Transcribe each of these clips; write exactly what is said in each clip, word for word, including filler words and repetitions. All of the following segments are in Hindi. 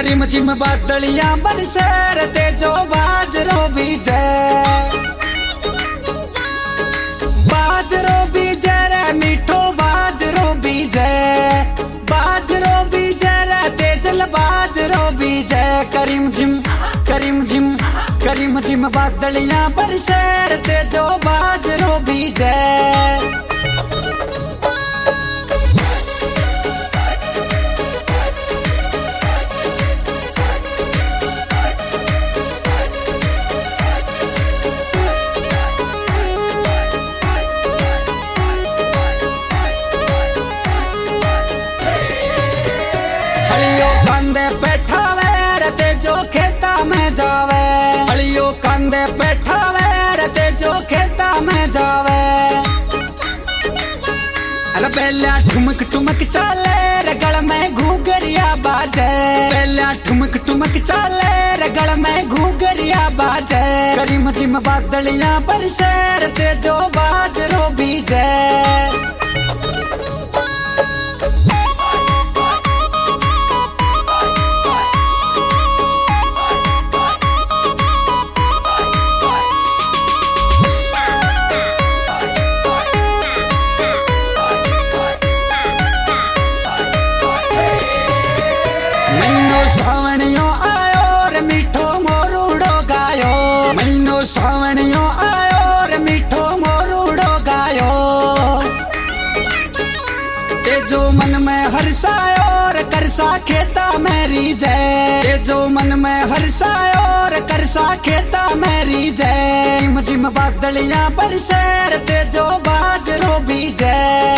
करीम जिम बादलियां बरसे रे जो बाजरो बीजे, बाजरो बीजे रे मीठो बाजरो बीजे, बाजरो बीजे रे तेजल बाजरो बीजे। करीम जिम करीम जिम करीम जिम बादलियां बरसे रे जो बाजरो बीजे। कंधे बैठावे रे जो खेता में जावे, अरे पहला ठुमक ठुमक चाले रे गल में घूंघरिया बाजे, पहला ठुमक ठुमक चाले रे गल में घूंघरिया बाजे। करीम जिम बादलियां बरसे रे जो बाजरो बीजे। सावणियों आयो रे मीठो मोरूड़ो गायो, महीनो सावणियों आयो रे मीठो मोरूड़ो गायो। ते जो मन में हर्षायो रे करसा खेता मेरी जय, ते जो मन में हर्षायो रे करसा खेता मेरी जय। जिम जिम बादलियां बरसे रे जो बाजरो बीजे।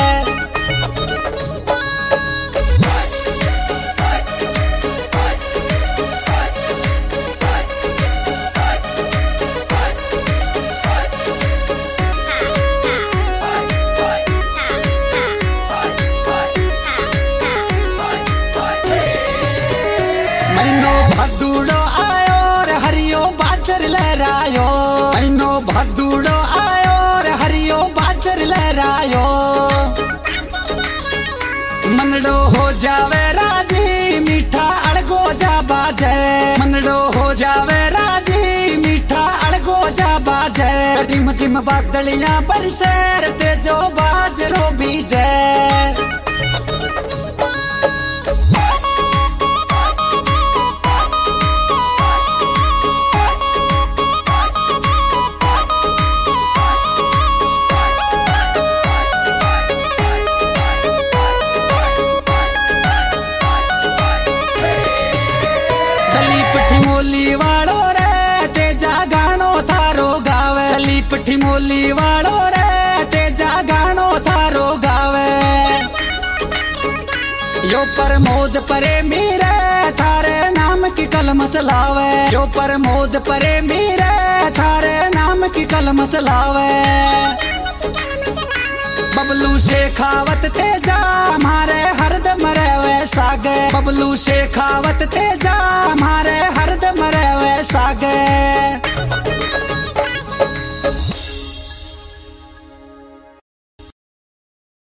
भादुड़ो आयो रे हरियो बाजर लहरायो, महीनो भादुड़ो आयो रे हरियो बाजर लहरायो। मनड़ो हो जावे राजी मीठा अड़गो जा बाजे, मनड़ो हो जावे राजी मीठा अड़गो जा बाजे। करीम जिम बादलियां बरसे रे जो बाजरो बीजे। वालो रे तेजा गानो थारो गावे, लिपठी मोली वालो रे तेजा गानो थारो गावे। यो प्रमोद प्रेमी रे थारे नाम की कलम चलावे, यो प्रमोद प्रेमी रे थारे नाम की कलम चलावे। बबलू शेखावत तेजा हमारे हरदम रहवे सागे, बबलू शेखावत तेजा हमारे हरदम रहवे सागे।